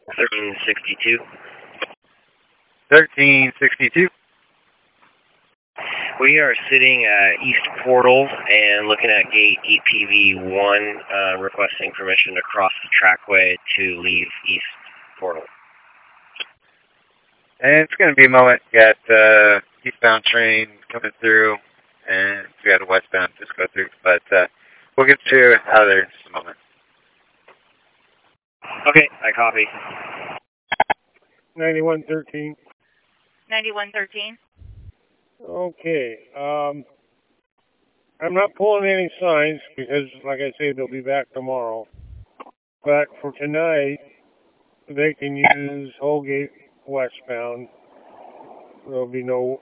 1362. 1362. We are sitting at East Portal and looking at gate EPV1, requesting permission to cross the trackway to leave East Portal. And it's going to be a moment. Got eastbound train coming through, and we got a westbound just go through. But we'll get you out of there in just a moment. Okay, I copy. 9113. 9113. Okay. I'm not pulling any signs because, like I say, they'll be back tomorrow. But for tonight, they can use Holgate westbound. There'll be no